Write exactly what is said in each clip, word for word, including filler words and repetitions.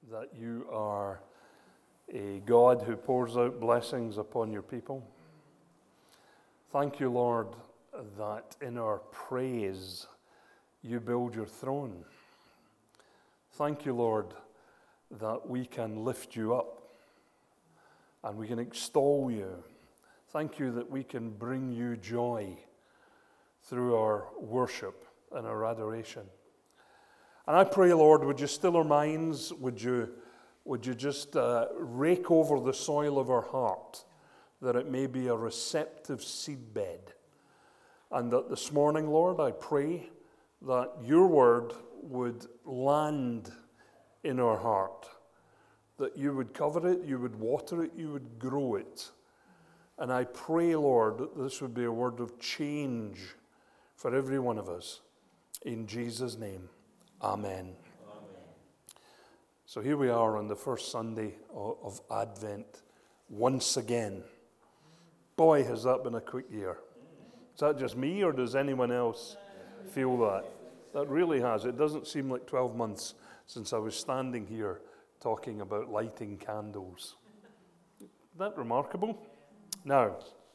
that you are a God who pours out blessings upon your people. Thank you, Lord, that in our praise you build your throne. Thank you, Lord, that we can lift you up and we can extol you. Thank you that we can bring you joy through our worship and our adoration. And I pray, Lord, would you still our minds? Would you, would you just uh, rake over the soil of our heart, that it may be a receptive seedbed? And that this morning, Lord, I pray that your word would land in our heart, that you would cover it, you would water it, you would grow it. And I pray, Lord, that this would be a word of change for every one of us. In Jesus' name, amen. Amen. So here we are on the first Sunday of Advent, once again. Boy, has that been a quick year. Is that just me, or does anyone else feel that? That really has. It doesn't seem like twelve months since I was standing here talking about lighting candles. Isn't that remarkable? Now,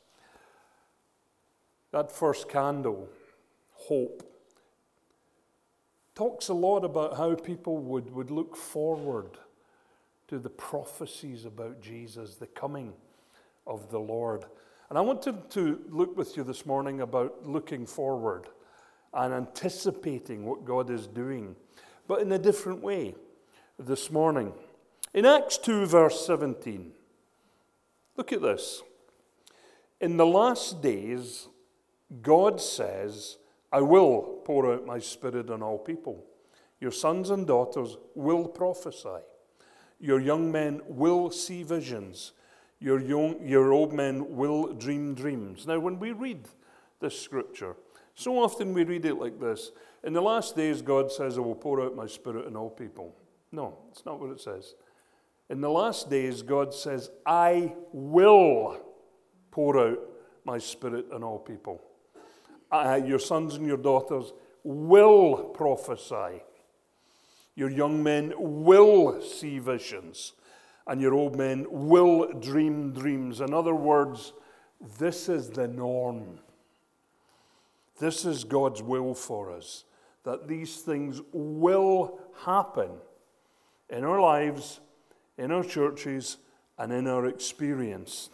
that first candle, hope, talks a lot about how people would, would look forward to the prophecies about Jesus, the coming of the Lord. And I wanted to look with you this morning about looking forward and anticipating what God is doing, but in a different way this morning. In Acts two, verse seventeen, look at this. In the last days, God says, I will pour out my Spirit on all people. Your sons and daughters will prophesy. Your young men will see visions. Your young, your old men will dream dreams. Now, when we read this scripture, so often we read it like this. In the last days, God says, I will pour out my Spirit on all people. No, it's not what it says. In the last days, God says, I will pour out my Spirit on all people. Uh, your sons and your daughters will prophesy. Your young men will see visions. And your old men will dream dreams. In other words, this is the norm. This is God's will for us, that these things will happen in our lives, in our churches, and in our experience.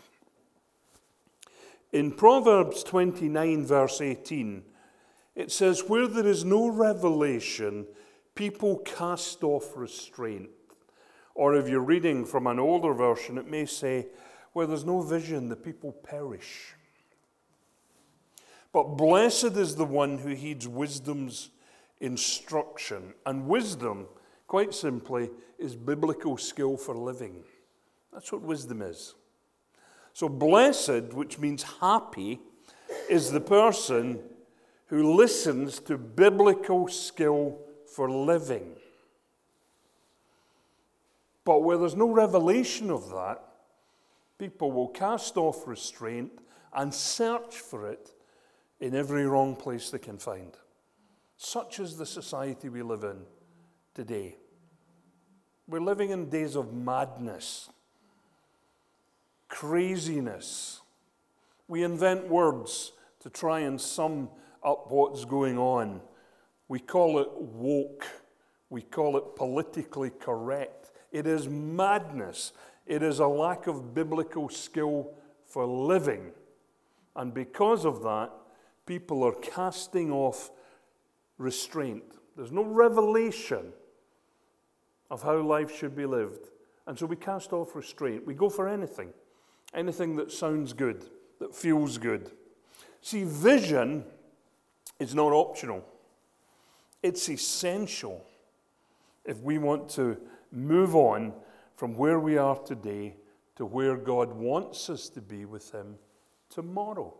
In Proverbs twenty-nine, verse eighteen, it says, where there is no revelation, people cast off restraint. Or if you're reading from an older version, it may say, where there's no vision, the people perish. But blessed is the one who heeds wisdom's instruction. And wisdom, quite simply, is biblical skill for living. That's what wisdom is. So blessed, which means happy, is the person who listens to biblical skill for living. But where there's no revelation of that, people will cast off restraint and search for it in every wrong place they can find. Such is the society we live in today. We're living in days of madness, craziness. We invent words to try and sum up what's going on. We call it woke. We call it politically correct. It is madness. It is a lack of biblical skill for living. And because of that, people are casting off restraint. There's no revelation of how life should be lived. And so we cast off restraint. We go for anything. Anything that sounds good, that feels good. See, vision is not optional. It's essential if we want to move on from where we are today to where God wants us to be with him tomorrow.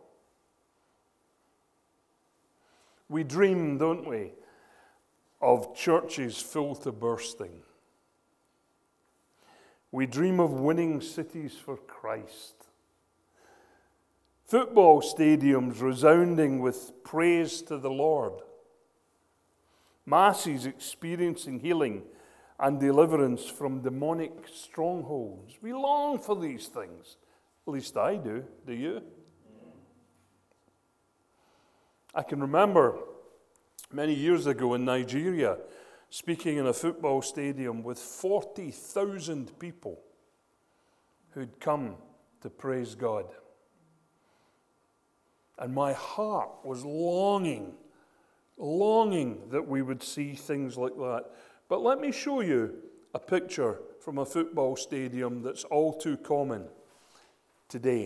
We dream, don't we, of churches full to bursting. We dream of winning cities for Christ. Football stadiums resounding with praise to the Lord. Masses experiencing healing and deliverance from demonic strongholds. We long for these things. At least I do. Do you? I can remember many years ago in Nigeria speaking in a football stadium with forty thousand people who'd come to praise God. And my heart was longing, longing that we would see things like that. But let me show you a picture from a football stadium that's all too common today.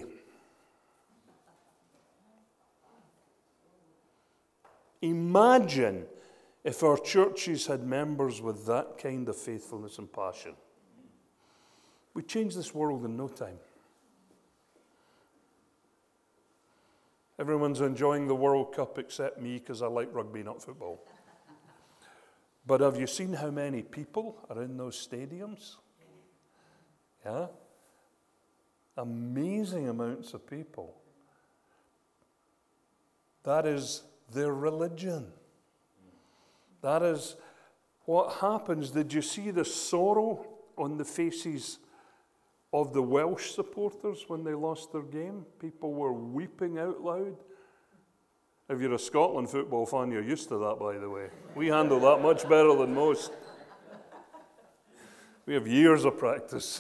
Imagine if our churches had members with that kind of faithfulness and passion. We'd change this world in no time. Everyone's enjoying the World Cup except me because I like rugby, not football. But have you seen how many people are in those stadiums? Yeah? Amazing amounts of people. That is their religion. That is what happens. Did you see the sorrow on the faces of the Welsh supporters when they lost their game? People were weeping out loud. If you're a Scotland football fan, you're used to that, by the way. We handle that much better than most. We have years of practice.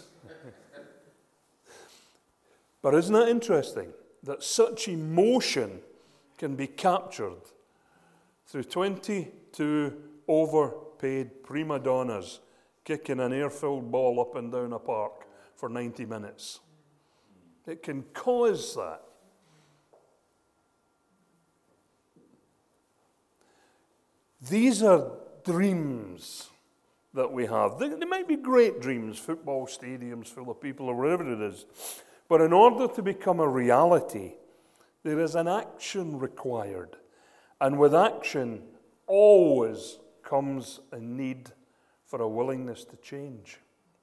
But isn't it interesting that such emotion can be captured through twenty-two overpaid prima donnas kicking an air-filled ball up and down a park for ninety minutes? It can cause that. These are dreams that we have. They, they might be great dreams, football stadiums full of people or whatever it is. But in order to become a reality, there is an action required. And with action always comes a need for a willingness to change.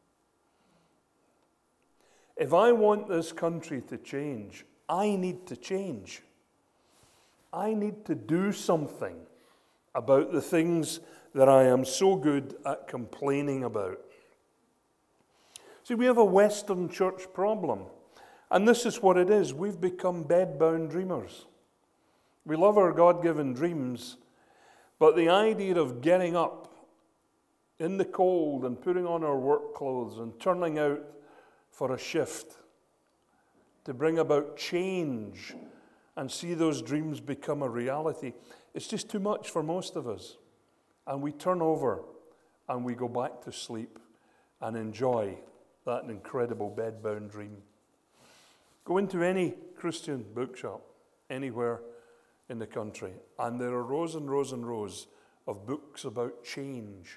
If I want this country to change, I need to change. I need to do something about the things that I am so good at complaining about. See, we have a Western church problem, and this is what it is. We've become bed-bound dreamers. We love our God-given dreams, but the idea of getting up in the cold and putting on our work clothes and turning out for a shift to bring about change and see those dreams become a reality, it's just too much for most of us. And we turn over and we go back to sleep and enjoy that incredible bed-bound dream. Go into any Christian bookshop anywhere in the country, and there are rows and rows and rows of books about change.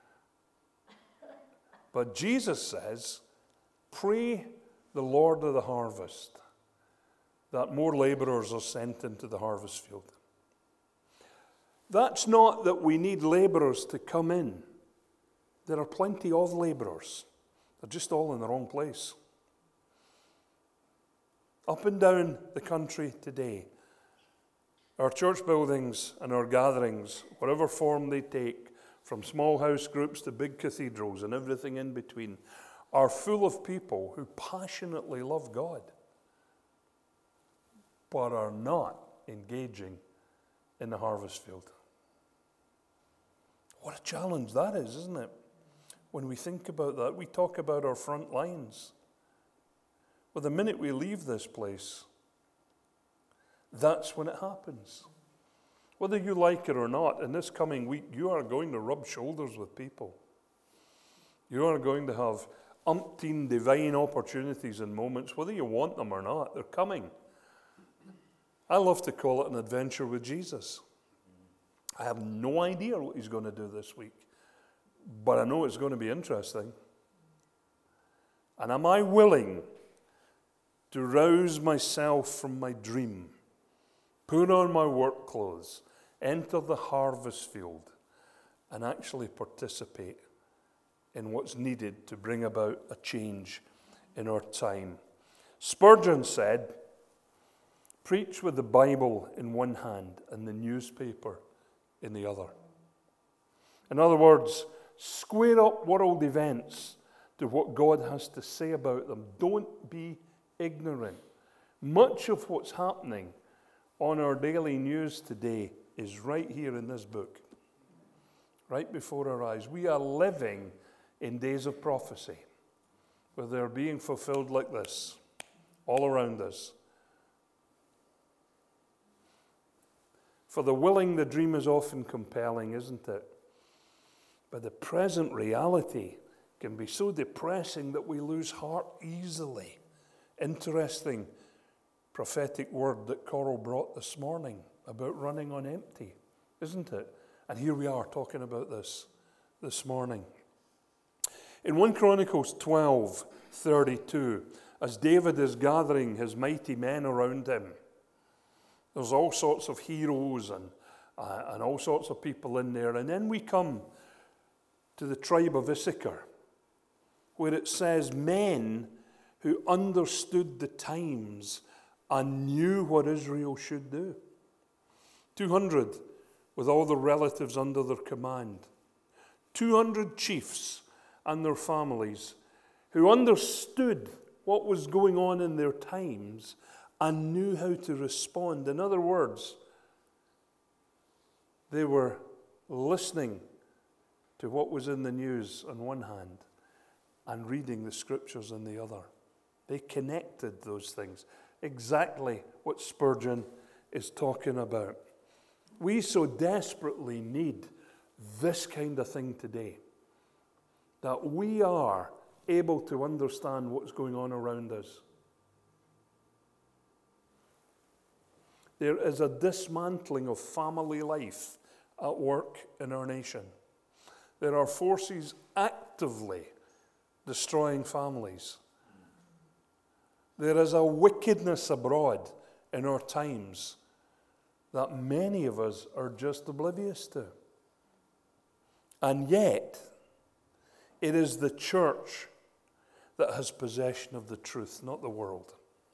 But Jesus says, pray the Lord of the harvest that more laborers are sent into the harvest field. That's not that we need laborers to come in. There are plenty of laborers. They're just all in the wrong place. Up and down the country today, our church buildings and our gatherings, whatever form they take, from small house groups to big cathedrals and everything in between, are full of people who passionately love God, but are not engaging in the harvest field. What a challenge that is, isn't it? When we think about that, we talk about our front lines. Well, the minute we leave this place, that's when it happens. Whether you like it or not, in this coming week, you are going to rub shoulders with people. You are going to have umpteen divine opportunities and moments, whether you want them or not. They're coming. I love to call it an adventure with Jesus. I have no idea what he's going to do this week, but I know it's going to be interesting. And am I willing to rouse myself from my dream, put on my work clothes, enter the harvest field, and actually participate in what's needed to bring about a change in our time? Spurgeon said, preach with the Bible in one hand and the newspaper in the other. In other words, Square up world events to what God has to say about them. Don't be ignorant. Much of what's happening on our daily news today is right here in this book, right before our eyes. We are living in days of prophecy, where they're being fulfilled like this, all around us. For the willing, the dream is often compelling, isn't it? But the present reality can be so depressing that we lose heart easily. Interesting prophetic word that Coral brought this morning about running on empty, isn't it? And here we are talking about this this morning. In First Chronicles twelve thirty-two, as David is gathering his mighty men around him, there's all sorts of heroes and, uh, and all sorts of people in there. And then we come to the tribe of Issachar, where it says men who understood the times and knew what Israel should do. two hundred with all the relatives under their command. two hundred chiefs and their families who understood what was going on in their times and knew how to respond. In other words, they were listening to what was in the news on one hand and reading the scriptures on the other. They connected those things. Exactly what Spurgeon is talking about. We so desperately need this kind of thing today, that we are able to understand what's going on around us. There is a dismantling of family life at work in our nation. There are forces actively destroying families. There is a wickedness abroad in our times that many of us are just oblivious to. And yet, it is the church that has possession of the truth, not the world.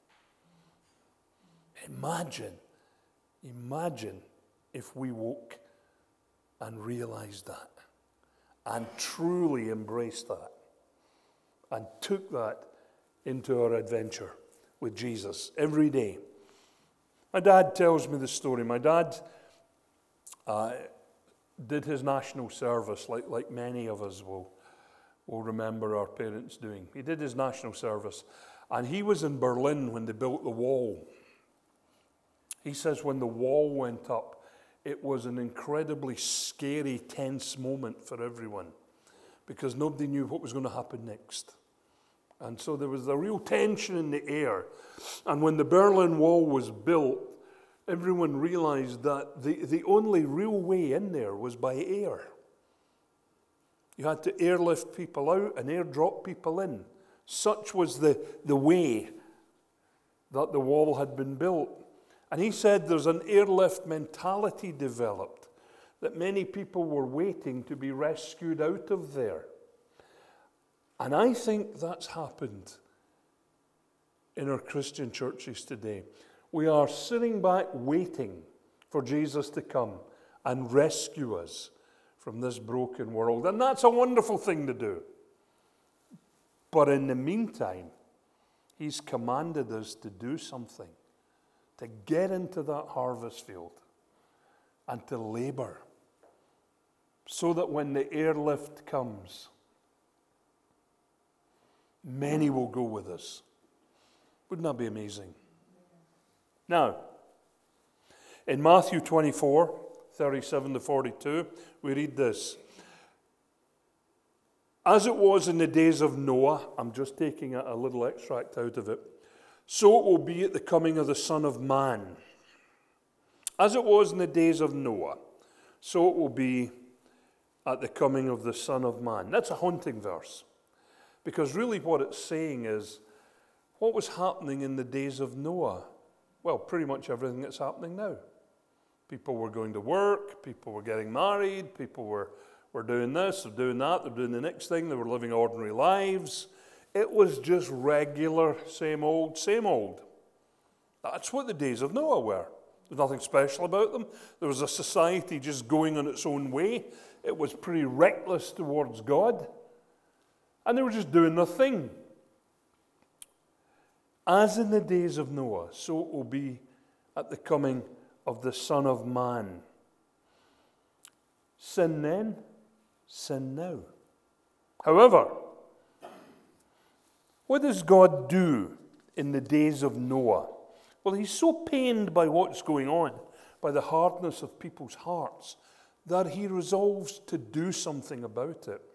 Imagine, imagine if we woke and realized that and truly embraced that and took that into our adventure with Jesus every day. My dad tells me the story. My dad uh, did his national service like, like many of us will, will remember our parents doing. He did his national service, and he was in Berlin when they built the wall. He says when the wall went up, it was an incredibly scary, tense moment for everyone because nobody knew what was going to happen next. And so there was a real tension in the air. And when the Berlin Wall was built, everyone realized that the, the only real way in there was by air. You had to airlift people out and airdrop people in. Such was the, the way that the wall had been built. And he said there's an airlift mentality developed, that many people were waiting to be rescued out of there. And I think that's happened in our Christian churches today. We are sitting back waiting for Jesus to come and rescue us from this broken world. And that's a wonderful thing to do. But in the meantime, he's commanded us to do something, to get into that harvest field and to labor so that when the airlift comes, many will go with us. Wouldn't that be amazing? Now, in Matthew twenty-four, thirty-seven to forty-two, we read this. As it was in the days of Noah, I'm just taking a, a little extract out of it, so it will be at the coming of the Son of Man. As it was in the days of Noah, so it will be at the coming of the Son of Man. That's a haunting verse. Because really what it's saying is, what was happening in the days of Noah? Well, pretty much everything that's happening now. People were going to work, people were getting married, people were, were doing this, they're doing that, they're doing the next thing, they were living ordinary lives. It was just regular, same old, same old. That's what the days of Noah were. There's nothing special about them. There was a society just going on its own way. It was pretty reckless towards God. And they were just doing their thing. As in the days of Noah, so it will be at the coming of the Son of Man. Sin then, sin now. However, what does God do in the days of Noah? Well, he's so pained by what's going on, by the hardness of people's hearts, that he resolves to do something about it.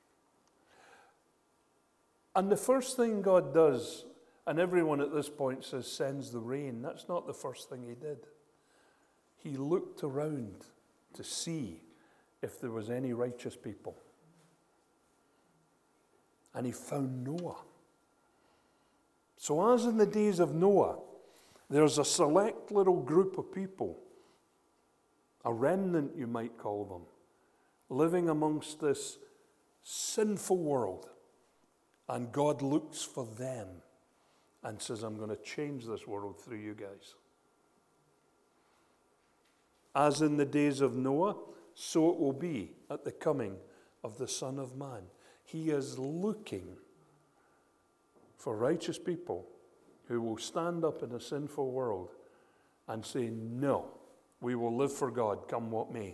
And the first thing God does, and everyone at this point says, sends the rain. That's not the first thing he did. He looked around to see if there was any righteous people. And he found Noah. So as in the days of Noah, there's a select little group of people, a remnant you might call them, living amongst this sinful world. And God looks for them and says, I'm going to change this world through you guys. As in the days of Noah, so it will be at the coming of the Son of Man. He is looking for righteous people who will stand up in a sinful world and say, no, we will live for God, come what may.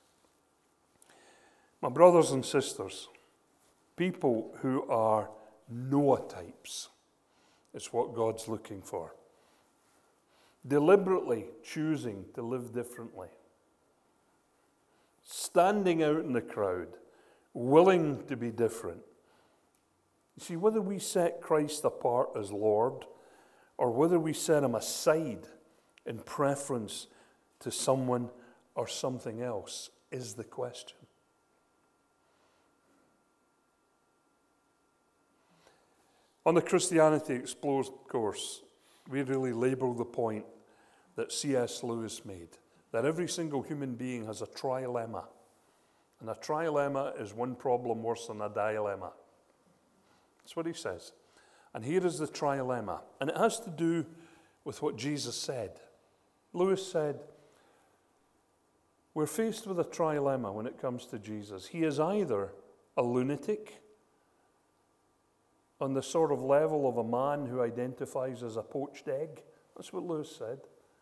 My brothers and sisters, people who are Noah types is what God's looking for. Deliberately choosing to live differently. Standing out in the crowd, willing to be different. You see, whether we set Christ apart as Lord or whether we set him aside in preference to someone or something else is the question. On the Christianity Explored course, we really label the point that C S Lewis made, that every single human being has a trilemma. And a trilemma is one problem worse than a dilemma. That's what he says. And here is the trilemma. And it has to do with what Jesus said. Lewis said, we're faced with a trilemma when it comes to Jesus. He is either a lunatic, on the sort of level of a man who identifies as a poached egg. That's what Lewis said.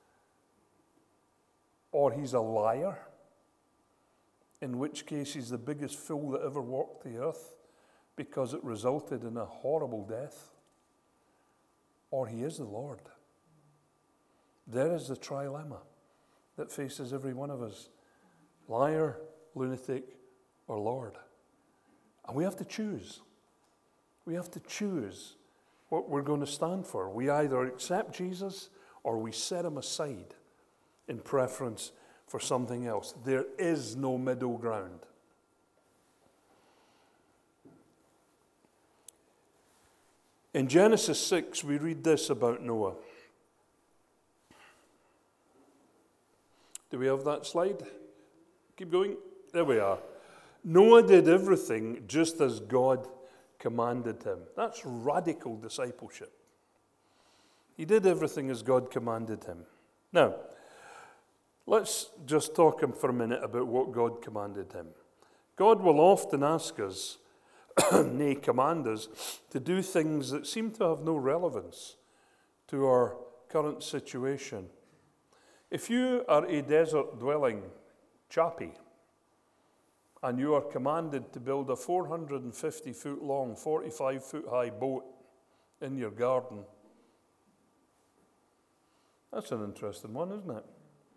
Or he's a liar, in which case he's the biggest fool that ever walked the earth because it resulted in a horrible death. Or he is the Lord. There is the trilemma that faces every one of us. Liar, lunatic, or Lord. And we have to choose. We have to choose what we're going to stand for. We either accept Jesus or we set him aside in preference for something else. There is no middle ground. In Genesis six, we read this about Noah. Do we have that slide? Keep going. There we are. Noah did everything just as God commanded him. That's radical discipleship. He did everything as God commanded him. Now, let's just talk for a minute about what God commanded him. God will often ask us, nay, command us, to do things that seem to have no relevance to our current situation. If you are a desert-dwelling chappie, and you are commanded to build a four hundred fifty foot long, forty-five foot high boat in your garden, that's an interesting one, isn't it?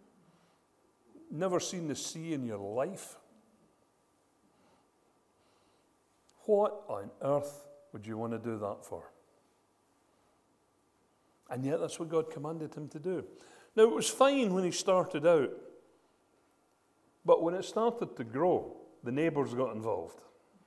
Never seen the sea in your life? What on earth would you want to do that for? And yet that's what God commanded him to do. Now, it was fine when he started out, but when it started to grow, the neighbours got involved.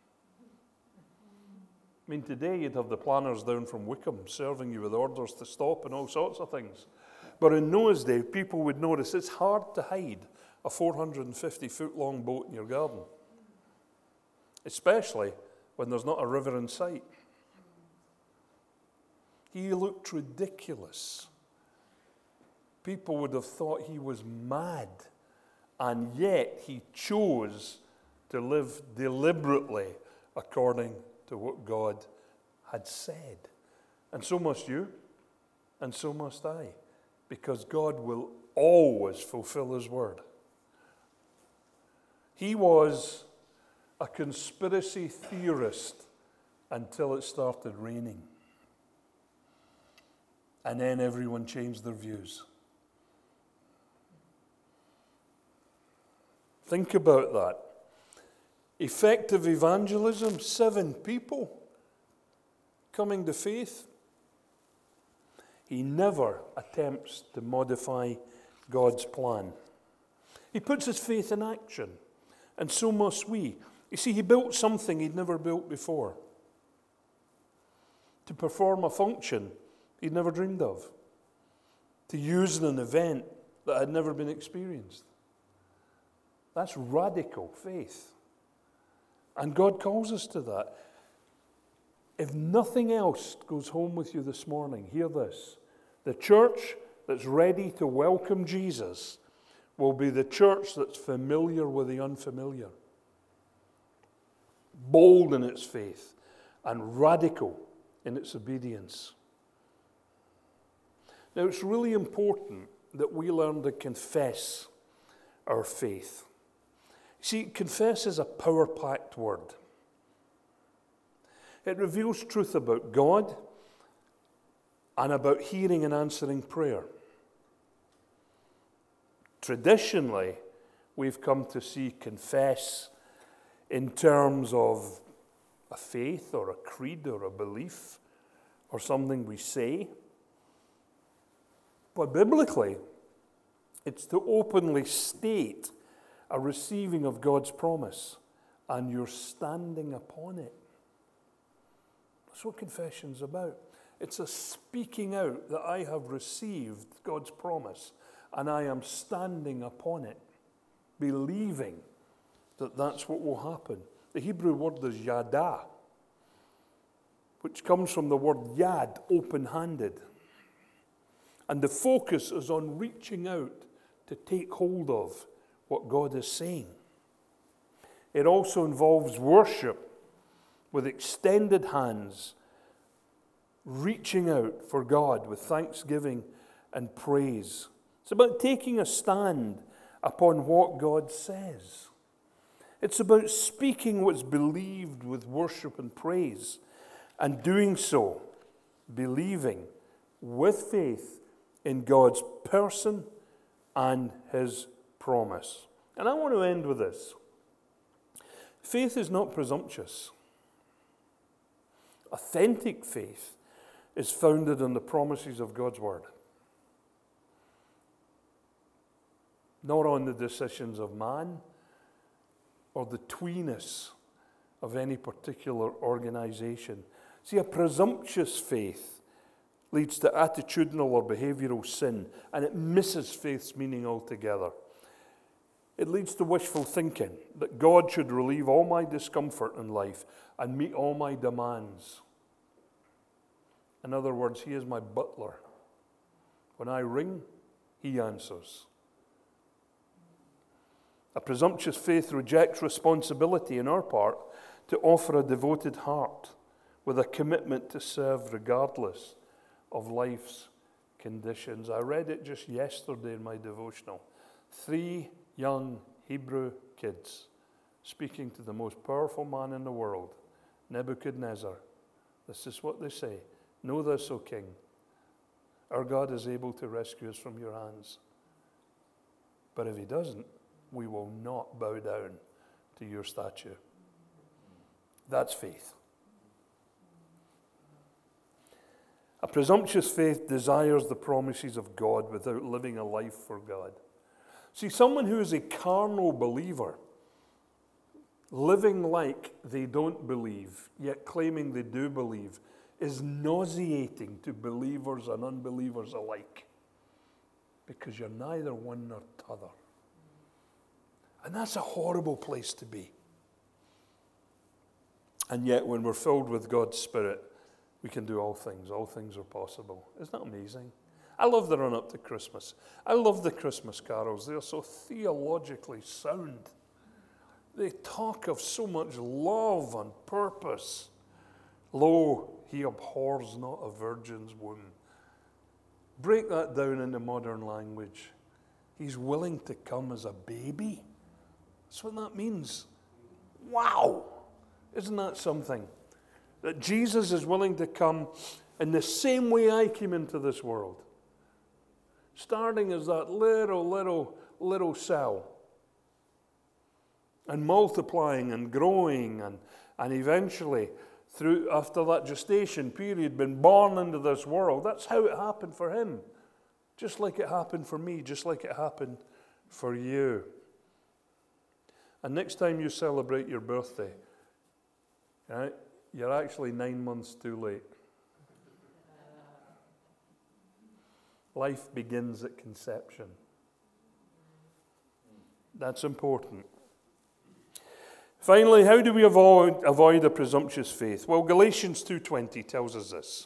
I mean, today you'd have the planners down from Wickham serving you with orders to stop and all sorts of things. But in Noah's day, people would notice it's hard to hide a four hundred fifty foot long boat in your garden, especially when there's not a river in sight. He looked ridiculous. People would have thought he was mad, and yet he chose to live deliberately according to what God had said. And so must you, and so must I, because God will always fulfill his word. He was a conspiracy theorist until it started raining. And then everyone changed their views. Think about that. Effective evangelism, seven people coming to faith. He never attempts to modify God's plan. He puts his faith in action, and so must we. You see, he built something he'd never built before. To perform a function he'd never dreamed of. To use in an event that had never been experienced. That's radical faith. And God calls us to that. If nothing else goes home with you this morning, hear this. The church that's ready to welcome Jesus will be the church that's familiar with the unfamiliar. Bold in its faith and radical in its obedience. Now, it's really important that we learn to confess our faith. See, confess is a power-packed word. It reveals truth about God and about hearing and answering prayer. Traditionally, we've come to see confess in terms of a faith or a creed or a belief or something we say. But biblically, it's to openly state a receiving of God's promise and you're standing upon it. That's what confession's about. It's a speaking out that I have received God's promise and I am standing upon it, believing that that's what will happen. The Hebrew word is yada, which comes from the word yad, open-handed. And the focus is on reaching out to take hold of what God is saying. It also involves worship with extended hands, reaching out for God with thanksgiving and praise. It's about taking a stand upon what God says. It's about speaking what's believed with worship and praise, and doing so, believing with faith in God's person and his promise. And I want to end with this. Faith is not presumptuous. Authentic faith is founded on the promises of God's word, not on the decisions of man or the tweeness of any particular organization. See, a presumptuous faith leads to attitudinal or behavioral sin, and it misses faith's meaning altogether. It leads to wishful thinking, that God should relieve all my discomfort in life and meet all my demands. In other words, he is my butler. When I ring, he answers. A presumptuous faith rejects responsibility on our part to offer a devoted heart with a commitment to serve regardless of life's conditions. I read it just yesterday in my devotional. Three young Hebrew kids speaking to the most powerful man in the world, Nebuchadnezzar. This is what they say. Know this, O king, our God is able to rescue us from your hands. But if he doesn't, we will not bow down to your statue. That's faith. A presumptuous faith desires the promises of God without living a life for God. See, someone who is a carnal believer, living like they don't believe, yet claiming they do believe, is nauseating to believers and unbelievers alike. Because you're neither one nor t'other. And that's a horrible place to be. And yet when we're filled with God's Spirit, we can do all things. All things are possible. Isn't that amazing? I love the run up to Christmas. I love the Christmas carols. They're so theologically sound. They talk of so much love and purpose. Lo, he abhors not a virgin's womb. Break that down into modern language. He's willing to come as a baby. That's what that means. Wow! Isn't that something? That Jesus is willing to come in the same way I came into this world. Starting as that little, little, little cell. And multiplying and growing and, and eventually, through after that gestation period, been born into this world. That's how it happened for him. Just like it happened for me, just like it happened for you. And next time you celebrate your birthday, right, you're actually nine months too late. Life begins at conception. That's important. Finally, how do we avoid, avoid a presumptuous faith? Well, Galatians two twenty tells us this.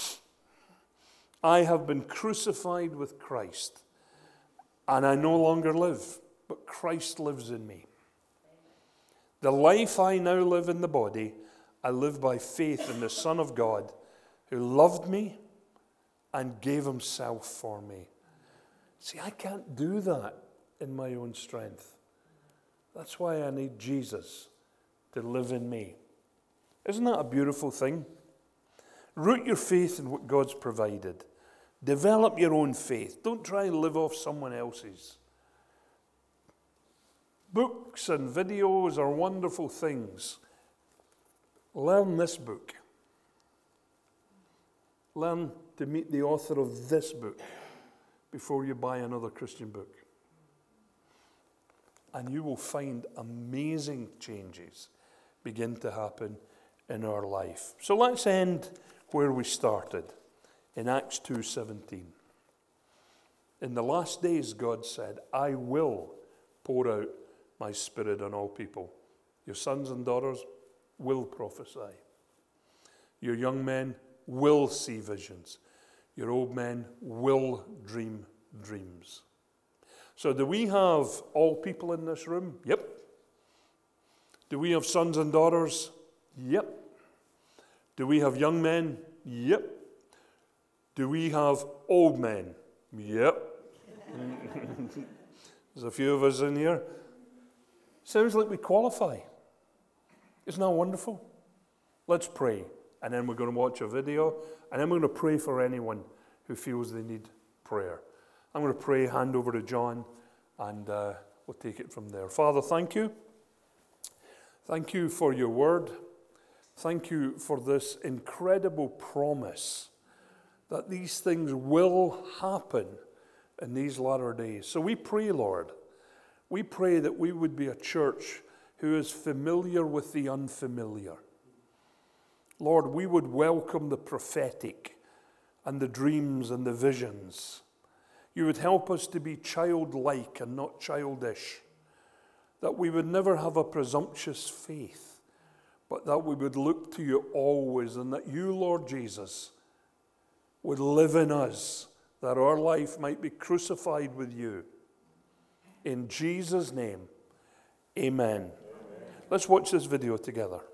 I have been crucified with Christ, and I no longer live, but Christ lives in me. The life I now live in the body, I live by faith in the Son of God, who loved me and gave himself for me. See, I can't do that in my own strength. That's why I need Jesus to live in me. Isn't that a beautiful thing? Root your faith in what God's provided. Develop your own faith. Don't try and live off someone else's. Books and videos are wonderful things. Learn this book. Learn to meet the author of this book before you buy another Christian book. And you will find amazing changes begin to happen in our life. So let's end where we started, in Acts two seventeen. In the last days, God said, I will pour out my Spirit on all people. Your sons and daughters will prophesy. Your young men will see visions. Your old men will dream dreams. So do we have all people in this room? Yep. Do we have sons and daughters? Yep. Do we have young men? Yep. Do we have old men? Yep. There's a few of us in here. Sounds like we qualify. Isn't that wonderful? Let's pray, and then we're going to watch a video, and then we're going to pray for anyone who feels they need prayer. I'm going to pray, hand over to John, and uh, we'll take it from there. Father, thank you. Thank you for your word. Thank you for this incredible promise that these things will happen in these latter days. So we pray, Lord, we pray that we would be a church who is familiar with the unfamiliar. Lord, we would welcome the prophetic and the dreams and the visions. You would help us to be childlike and not childish. That we would never have a presumptuous faith, but that we would look to you always, and that you, Lord Jesus, would live in us, that our life might be crucified with you. In Jesus' name, amen. Amen. Let's watch this video together.